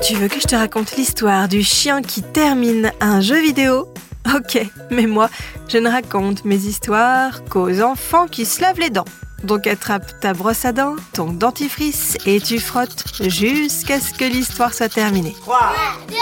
Tu veux que je te raconte l'histoire du chien qui termine un jeu vidéo ? Ok, mais moi, je ne raconte mes histoires qu'aux enfants qui se lavent les dents. Donc attrape ta brosse à dents, ton dentifrice et tu frottes jusqu'à ce que l'histoire soit terminée. 3, 2,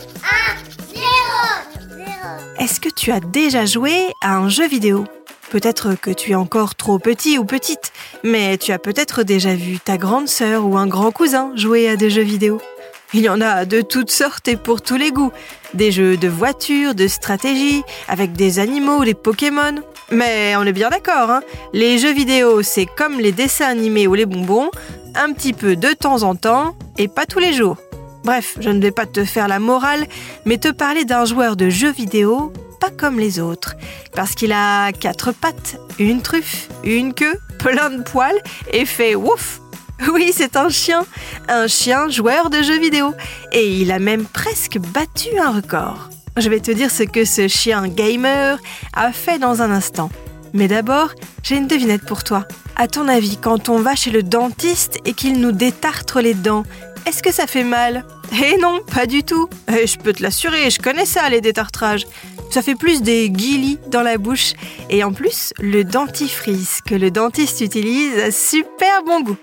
1, 0. Est-ce que tu as déjà joué à un jeu vidéo ? Peut-être que tu es encore trop petit ou petite, mais tu as peut-être déjà vu ta grande sœur ou un grand cousin jouer à des jeux vidéo. Il y en a de toutes sortes et pour tous les goûts. Des jeux de voitures, de stratégie, avec des animaux ou des Pokémon. Mais on est bien d'accord, hein ? Les jeux vidéo, c'est comme les dessins animés ou les bonbons, un petit peu de temps en temps et pas tous les jours. Bref, je ne vais pas te faire la morale, mais te parler d'un joueur de jeux vidéo pas comme les autres. Parce qu'il a 4 pattes, une truffe, une queue, plein de poils et fait ouf. Oui, c'est un chien joueur de jeux vidéo. Et il a même presque battu un record. Je vais te dire ce que ce chien gamer a fait dans un instant. Mais d'abord, j'ai une devinette pour toi. À ton avis, quand on va chez le dentiste et qu'il nous détartre les dents, est-ce que ça fait mal ? Eh non, pas du tout. Je peux te l'assurer, je connais ça, les détartrages. Ça fait plus des guilis dans la bouche. Et en plus, le dentifrice que le dentiste utilise a super bon goût.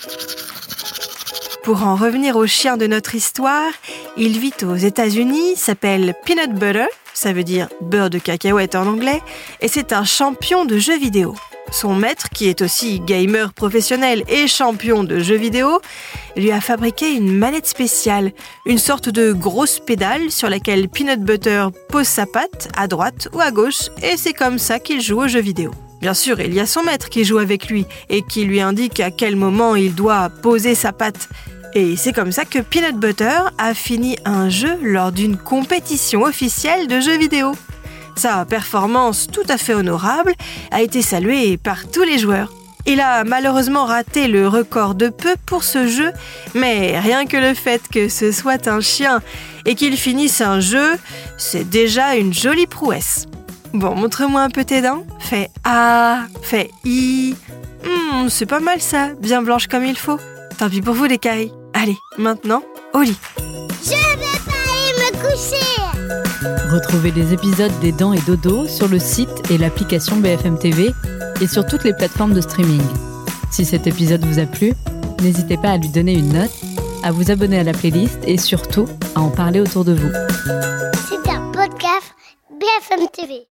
Pour en revenir au chien de notre histoire, il vit aux États-Unis, s'appelle Peanut Butter, ça veut dire beurre de cacahuète en anglais, et c'est un champion de jeux vidéo. Son maître, qui est aussi gamer professionnel et champion de jeux vidéo, lui a fabriqué une manette spéciale, une sorte de grosse pédale sur laquelle Peanut Butter pose sa patte à droite ou à gauche, et c'est comme ça qu'il joue aux jeux vidéo. Bien sûr, il y a son maître qui joue avec lui et qui lui indique à quel moment il doit poser sa patte. Et c'est comme ça que Peanut Butter a fini un jeu lors d'une compétition officielle de jeux vidéo. Sa performance tout à fait honorable a été saluée par tous les joueurs. Il a malheureusement raté le record de peu pour ce jeu, mais rien que le fait que ce soit un chien et qu'il finisse un jeu, c'est déjà une jolie prouesse. Bon, montre-moi un peu tes dents. Fais A, fais I. C'est pas mal ça, bien blanche comme il faut. Tant pis pour vous les cailles. Allez, maintenant, au lit. Je vais pas aller me coucher. Retrouvez les épisodes des Dents et Dodo sur le site et l'application BFM TV et sur toutes les plateformes de streaming. Si cet épisode vous a plu, n'hésitez pas à lui donner une note, à vous abonner à la playlist et surtout à en parler autour de vous. C'est un podcast BFM TV.